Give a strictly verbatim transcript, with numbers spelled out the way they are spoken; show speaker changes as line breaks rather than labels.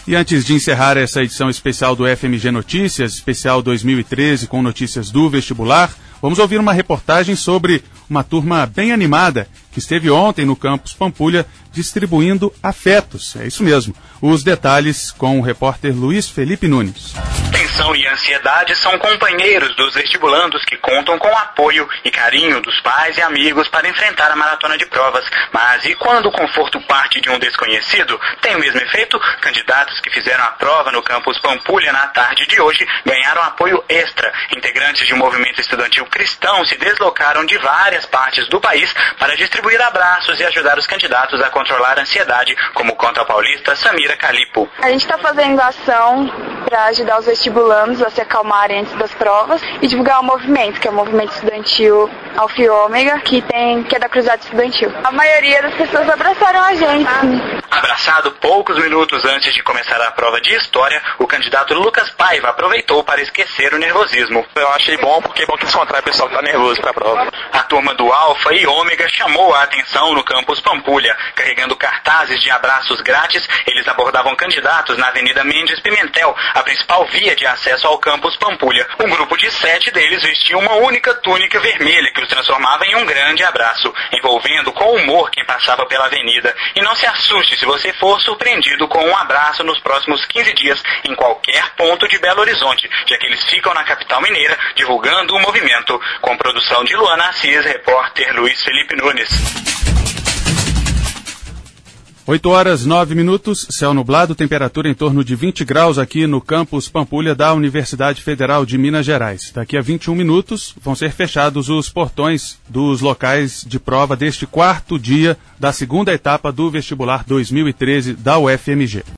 E antes de encerrar essa edição especial do F M G Notícias, especial dois mil e treze, com notícias do vestibular, vamos ouvir uma reportagem sobre uma turma bem animada que esteve ontem no campus Pampulha distribuindo afetos. É isso mesmo. Os detalhes com o repórter Luiz Felipe Nunes.
Tensão e ansiedade são companheiros dos vestibulandos que contam com o apoio e carinho dos pais e amigos para enfrentar a maratona de provas. Mas e quando o conforto parte de um desconhecido? Tem o mesmo efeito? Candidatos que fizeram a prova no campus Pampulha na tarde de hoje ganharam apoio extra. Integrantes de um movimento estudantil cristão se deslocaram de várias partes do país para distribuir abraços e ajudar os candidatos a controlar a ansiedade, como conta a paulista Samira Calipo.
A gente está fazendo ação para ajudar os vestibulandos a se acalmarem antes das provas e divulgar o movimento, que é o movimento estudantil Alfa e Ômega, que, tem, que é da Cruzada Estudantil. A maioria das pessoas abraçaram a gente.
Abraçado poucos minutos antes de começar a prova de história, o candidato Lucas Paiva aproveitou para esquecer o nervosismo.
Eu achei bom porque é bom que descontrai o pessoal que está nervoso para a prova.
A turma do Alfa e Ômega chamou a atenção no campus Pampulha. Carregando cartazes de abraços grátis, eles abordavam candidatos na Avenida Mendes Pimentel, a principal via de acesso ao campus Pampulha. Um grupo de sete deles vestia uma única túnica vermelha que os transformava em um grande abraço, envolvendo com humor quem passava pela avenida. E não se assuste se você for surpreendido com um abraço nos próximos quinze dias em qualquer ponto de Belo Horizonte, já que eles ficam na capital mineira divulgando o movimento. Com produção de Luana Assis, repórter Luiz Felipe Nunes.
oito horas, nove minutos, céu nublado, temperatura em torno de vinte graus aqui no campus Pampulha da Universidade Federal de Minas Gerais. Daqui a vinte e um minutos vão ser fechados os portões dos locais de prova deste quarto dia da segunda etapa do vestibular dois mil e treze da U F M G.